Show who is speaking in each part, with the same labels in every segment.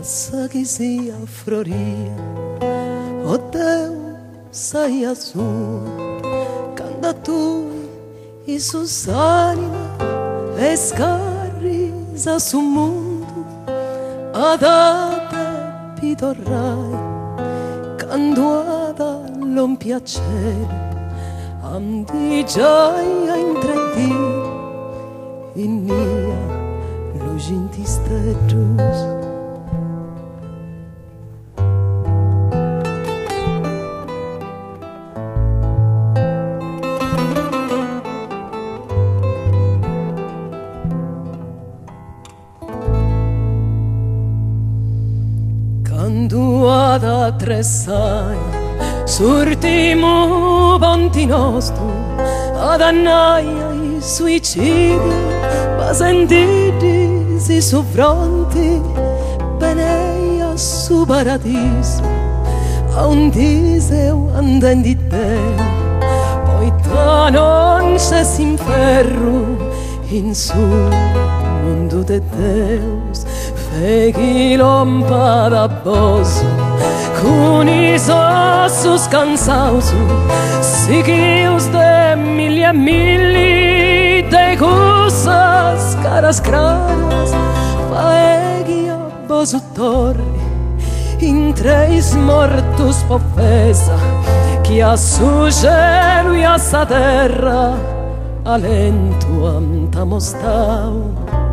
Speaker 1: passa che sia floria, o Deo sai a su, canta tu i susanima e scarrisa su mondo, ad ate pitorrai, canduata l'on piacere, am di gioia in 3D, in mia luginti streggius. Quando ad attressai surtimo ponti nostro ad annaia i suicidi ma sentiti si soffronti beneia su paradiso a un diseo andendi te poi da non c'è s'inferro in su mondo de Deus feghi lompada boso con i ossos cansados seguidos de mil e mil de cosas caras claras faeghi a boso torre in treis mortos pofesa que a su gelo e a sa terra alento antamostau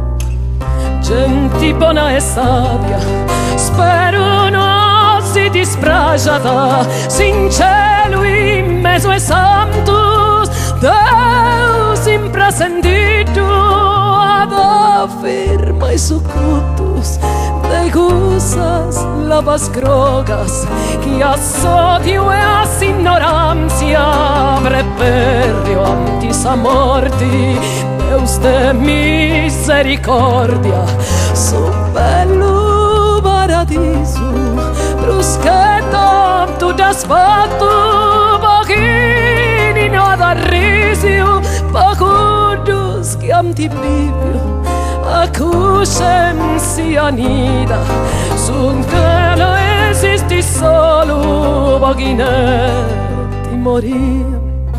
Speaker 1: gente bona e sabia spero non si dispragiata sin cielo in mezzo e santos Deus imprescindito ad afirma i sucutus de cosas lavas grogas que assodio e as ignorancia preperio antis a morti Deus de misericordia su bello paradiso bruschetto tu desfatto pochini no da risio pacudus che am ti bibio a cuscem si anida sun che lo esisti solo pochine ti moria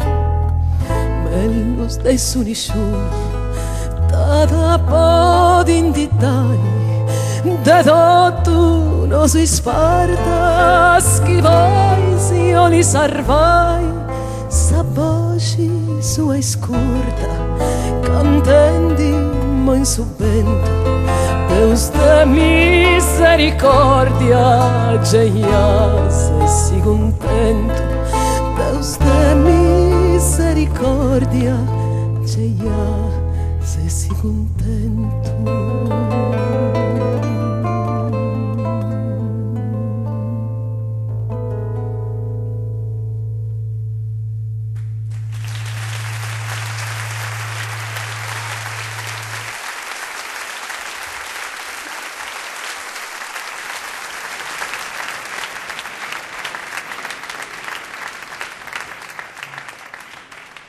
Speaker 1: lo stesso nessuno da po' di inditani de tutto non si sparta schivai si io li sarvai sa voce sua scurta cantendi ma in subento Deus de misericordia geia se si contento Deus de misericordia geia se si contento